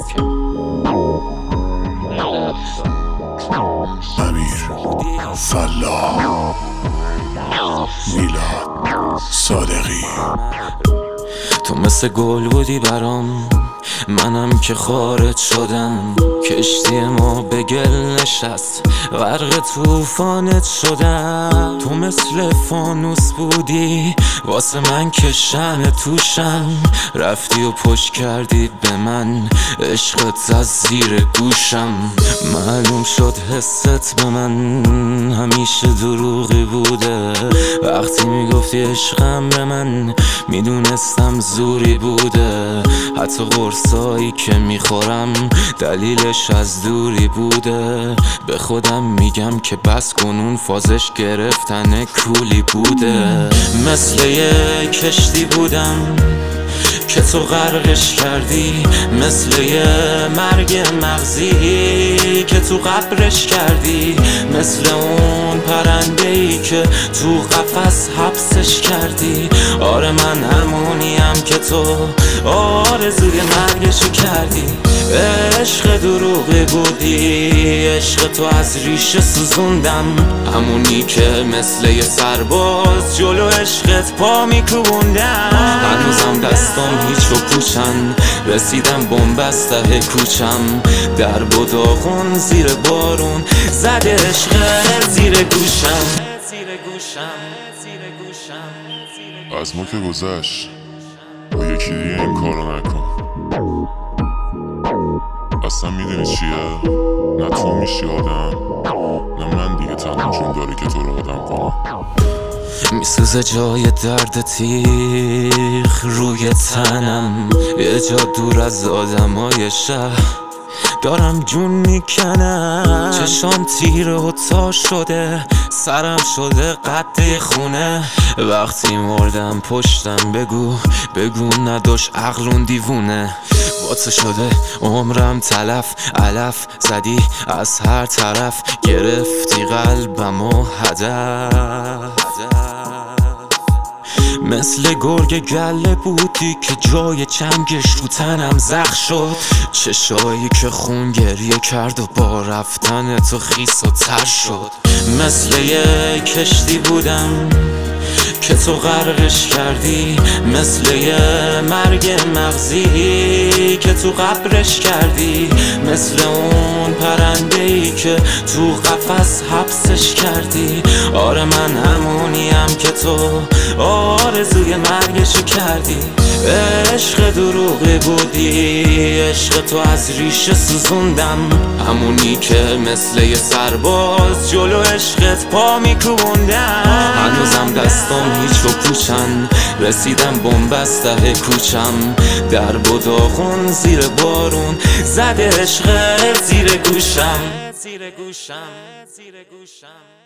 امیر فلاح میلاد صادقی. تو مثل گل بودی برام، منم که خارج شدم. کشتی ما به گل نشست، غرق طوفانت شدم. تو مثل فانوس بودی واسه من که شمع توشم. رفتی و پشت کردی به من، عشقت از زیر گوشم. معلوم شد حست به من همیشه دروغی بوده. وقتی میگفتی عشقم به من، میدونستم زوری بوده. حتی قرصایی که میخورم دلیلش از دوری بوده. به خودم میگم که بس کنون فازش گرفتن کولی بوده. مثل یه کشتی بودم که تو غرقش کردی، مثل یه مرگ مغزی که تو قبرش کردی، مثل اون پرنده‌ای که تو قفس حبسش کردی. آره من همونیم که تو آرزوی مرگشو کردی. عشق دروغی بودی، عشق تو از ریشه سوزوندم. همونی که مثل یه سرباز جلو عشقت پا میکوبوندم. هنوزم دستم هیچ و پوچن، رسیدم بنبست ته کوچم. در و داغون زیر بارون زده عشق زیر گوشم. از ما که گذشت، با یکی دیگه این کارو نکن. اصلا میدونی چیه؟ نه تو میشی آدم، نه من دیگه تنها جون داری که تو رو آدم کنم. میسوزه جای درد تیغ روی تنم، یه جا دور از آدمای شهر دارم جون میکنم. چشام تیره و تا شده، سرم شده قد خونه. وقتی مردم پشتم بگو نداشت عقلون دیوونه. با تو شده عمرم تلف، علف زدی از هر طرف. گرفتی قلبم و هدف. مثل گرگ گله بودی که جای چنگش رو تنم زخم شد. چشایی که خون گریه کرد و با رفتن تو خیس و تر شد. مثل یه کشتی بودم که تو غرقش کردی، مثل یه مرگ مغزی که تو قبرش کردی، مثل اون پرنده‌ای که تو قفس حبسش کردی. آره من همونیم که تو آرزوی مرگشو کردی. عشق دروغی بودی، عشق تو از ریشه سوزوندم. همونی که مثل یه سرباز جلو عشقت پا میکوبوندم. هنوزم دستم هیچ و پوچن، رسیدم بنبست ته کوچم. در و داغون زیر بارون زده عشق زیر گوشم.